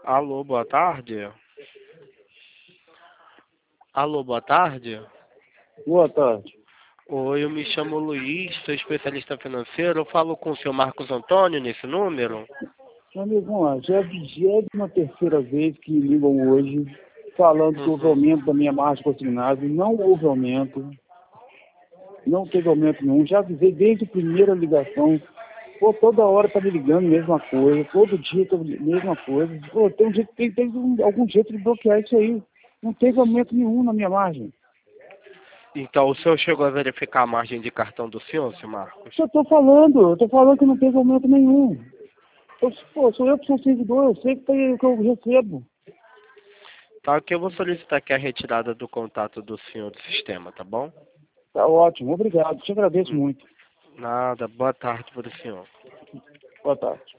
Alô, boa tarde. Alô, boa tarde. Boa tarde. Oi, eu me chamo Luiz, sou especialista financeiro. Eu falo com o senhor Marcos Antônio nesse número? Meu amigo, já é a 23ª vez que me ligam hoje, falando que houve Uhum. aumento da minha margem consignada. Não houve aumento. Não teve aumento nenhum. Já avisei desde a primeira ligação. Pô, toda hora tá me ligando, mesma coisa. Todo dia tá mesma coisa. Pô, tem algum jeito de bloquear isso aí. Não teve aumento nenhum na minha margem. Então, o senhor chegou a verificar a margem de cartão do senhor Marcos? Eu tô falando que não teve aumento nenhum. Pô, sou eu que sou servidor, eu sei que eu recebo. Tá, que eu vou solicitar aqui a retirada do contato do senhor do sistema, tá bom? Tá ótimo, obrigado. Te agradeço muito. Nada, boa tarde para o senhor. Boa tarde.